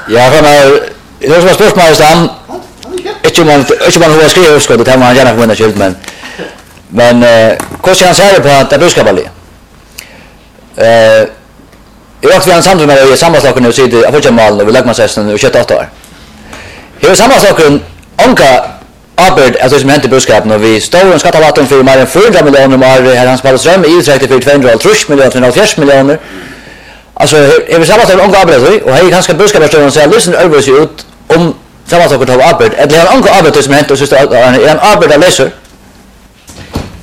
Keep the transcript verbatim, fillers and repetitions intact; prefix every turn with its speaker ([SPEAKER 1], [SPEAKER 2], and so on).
[SPEAKER 1] Ja, för när det var spørsmål stan. Inte man inte man hur skriver uppskott det har man gärna vunnit skyld men men eh hur ska han säga på att det buskaballi. Eh jag har tvån samtal med i samma sak nu sitter jag får mal och vi lägger man sig sen och köta åt år. Det är samma sak onka Arbet alltså som hänt i buskapen och vi står och skattar vatten för mer än fyra miljoner mar här hans Paulus Ström i utsträckning för tvåhundratre miljoner till halvfjerds miljoner. Alltså är vi samma sak onka arbete och här ganska buskapen så jag lyssnar över sig ut om samma sak att ha arbete eller har onka arbete som hänt och så står en arbete läser